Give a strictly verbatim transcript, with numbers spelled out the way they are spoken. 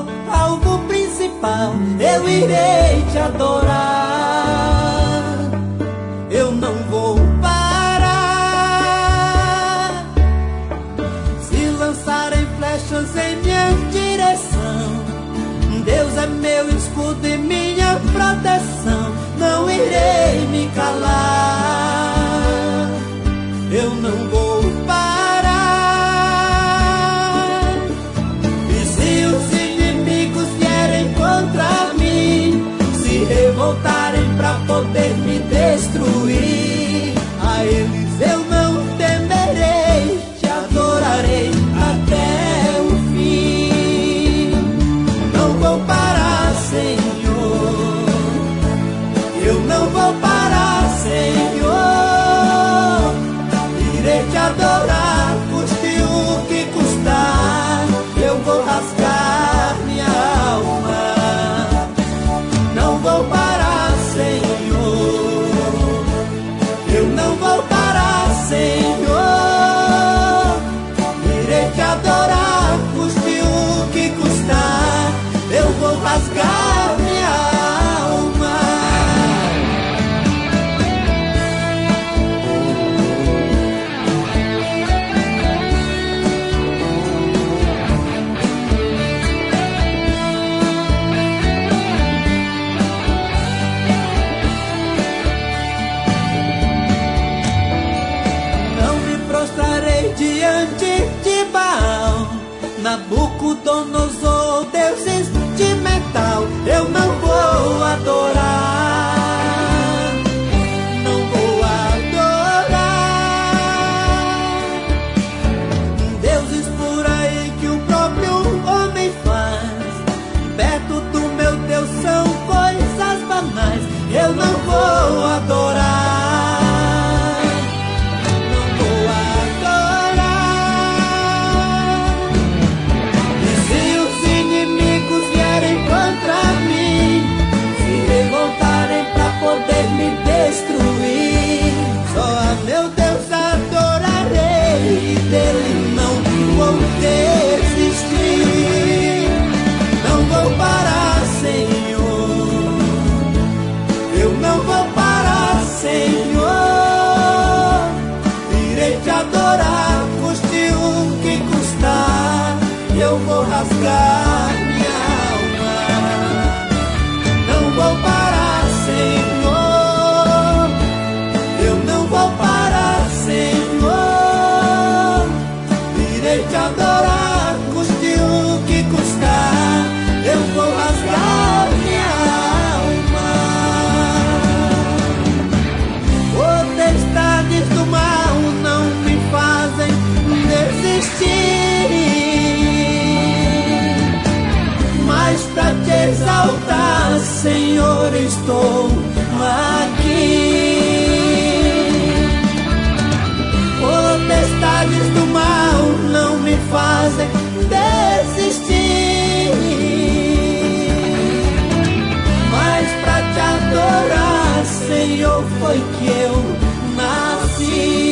alvo principal. Eu irei te adorar, eu não vou parar. Se lançarem flechas em minha direção, Deus é meu escudo e minha proteção. Não irei me calar, eu não vou parar. E se os inimigos vierem contra mim, se revoltarem pra poder me destruir, a eles eu não temerei, te adorarei até o fim. Não vou parar, Senhor, eu não vou parar, Senhor. Irei te adorar, custe o que custar, eu vou rasgar minha alma. Não vou parar, Senhor, eu não vou parar, Senhor. Irei te adorar, custe o que custar, eu vou rasgar minha alma. Não me prostrarei diante de Baal, Nabucodonosor, deuses de metal. Eu não vou adorar, não vou adorar deuses por aí que o próprio homem faz. Perto do meu Deus são coisas banais. Eu não vou adorar, não vou adorar. E se os inimigos vierem contra mim, se revoltarem pra poder me destruir, só a meu Deus adorarei e dele não vou desistir. Não vou parar, Senhor, eu não vou parar, Senhor. Irei te adorar, custe o que custar, eu vou rasgar minha alma. Não vou parar, Senhor, eu não vou parar, Senhor. Irei te adorar, custe o que custar, eu vou rasgar minha alma. Potestades do mal não me fazem desistir, mas pra te exaltar, Senhor, estou aqui. Potestades do mal não me fazem desistir, mas pra te adorar, Senhor, foi que eu nasci.